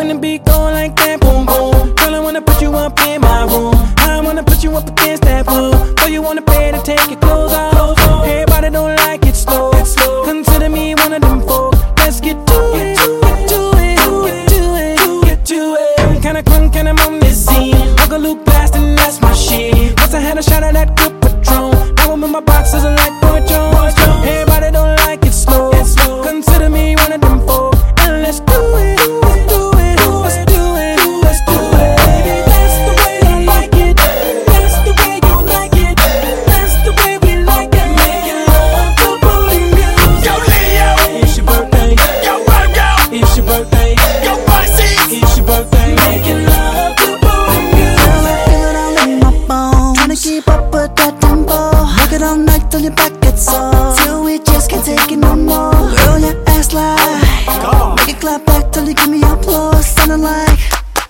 the beat go like that, boom boom. Girl, I wanna put you up in my room. I wanna put you up against that wall. So you wanna pay to take your clothes off. Everybody don't like it slow. Consider me one of them folk. Let's get to it, get to it, get to it, get to it. I'm kinda crunk and I'm on this scene. Look a Luke blast and that's my shit. Once I had a shot of that good Patron. Now I'm in my boxes and like Boy Jones. Everybody don't like it slow. Consider me one of them folk. And let's do it, let's do it, let's do it, let's do it. Baby, that's the way I like it. That's the way you like it. That's the way we like it. Making love to booty music. Yo, Leo, It's your birthday. yo, Virgo, It's your birthday. yo, Pisces. It's your birthday. Making love to booty music. Girl, I feel it all in my bones. Tryna keep up with that tempo. Work it all night till your back gets sore. Till we just can't take it no more. Girl, your ass like make it clap back till you give me applause. Sounding like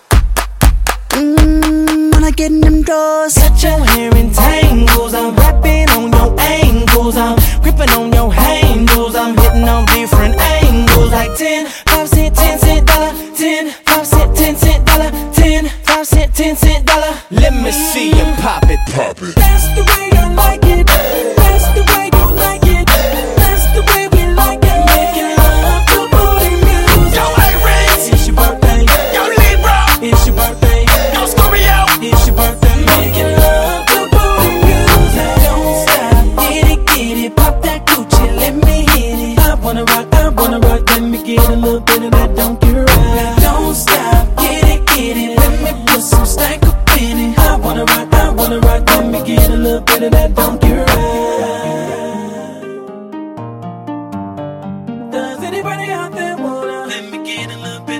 when I get in them doors. Got your hair in tangles. I'm rapping on your angles. I'm gripping on your handles. I'm hitting on different angles. Like 10, 5 cent, 10 cent dollar. 10, 5 cent, 10 cent dollar. 10, 5 cent, 10 cent dollar. Let me see you pop it, pop it. That's the way I like it. That's the way you like it. That's the way we like it. Making love to booty music. Yo, Aries, It's your birthday. yo, Libra, It's your birthday. yo, Scorpio. It's your birthday. Making love to booty music. Don't stop. Get it, pop that Gucci, let me hit it. I wanna rock, let me get a little bit of that donkey ride. Don't stop. Get it, let me put some stank up in it. I wanna rock, let me get a little bit of that donkey ride. Does anybody out there wanna let me get a little bit